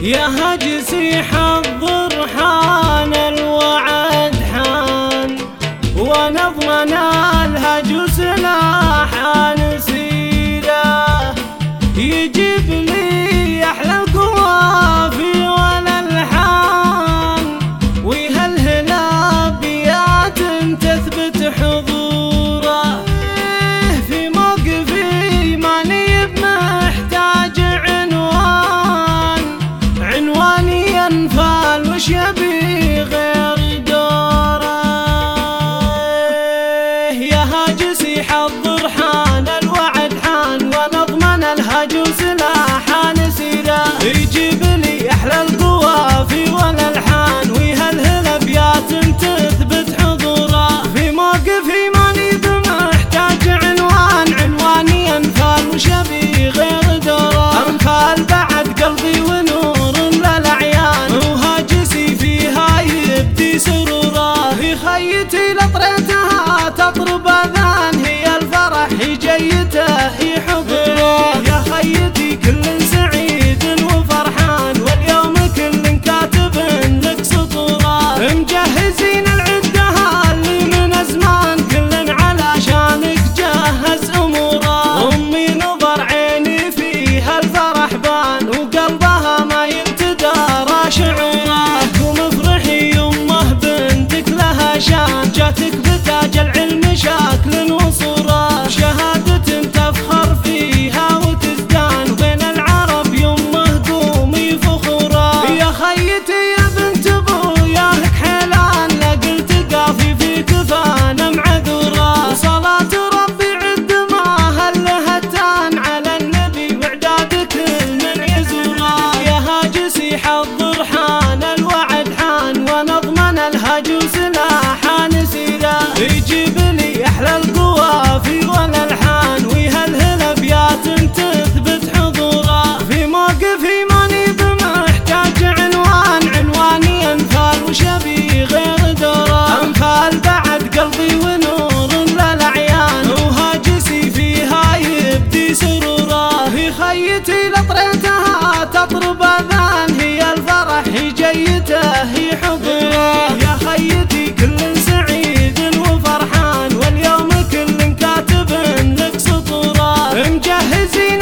يا هجسي حضر حان الوعد حان، ونضمن الهجس لا حان سيره، يجيب لي أحلى القوافي والألحان، ويهلهل أبيات تثبت حضوره، في موقفي ماني بمحتاج عنواني ينفال وش يبي غير دوره. يا هاجسي حضر حان الوعد حان، ونضمن الهجوس لا حان سيره، يجيب لي أحلى القوافي والألحان، ويهلهل أبيات تثبت حضوره، في موقفي ماني بمحتاج عنواني ينفال وش يبي غير دوره. أنفال بعد قلبي ونور للأعيان، وهاجسي فيها يبدي سروره، في خيتي لطريتها تطرب أذان، هي الفرح هي جيته هي حضوره. يا خيتي كل سعيد وفرحان، واليوم كل كاتب لك سطوره، مجهزين العدة اللي من أزمان، كل علشانك جهز أموره. أمي نظر عيني فيها الفرح بان، وقلبها ما ينتدارى شعوره، ومفرحي يمه بنتك لها شان، جاتك بتاج العلم شكل وصوره، شهادة تفخر فيها وتزدان، وبين العرب يمه قومي فخوره. يا خيتي يا بنت ابويا لك حيلان، لقلت قافي في كفانا معذوره، وصلاة ربي عد ما هلها تان، على النبي واعداد كل من يزوره. يا هاجسي حضر حان الوعد حان، ونضمن الهجوس لا حان سيره، يجيب لي أحلى القوافي والألحان، ويهلهل أبيات تثبت حضوره، في موقفي ماني بمحتاج عنواني ينفال وش يبي غير دوره. أنفال بعد قلبي ونور للأعيان، وهاجسي فيها يبدي سروره، في خيتي لطريتها تطرب أذان، هي الفرح هي جيته هي حضوره. يا خيتي كل سعيد وفرحان، واليوم كل كاتب لك سطوره، مجهزين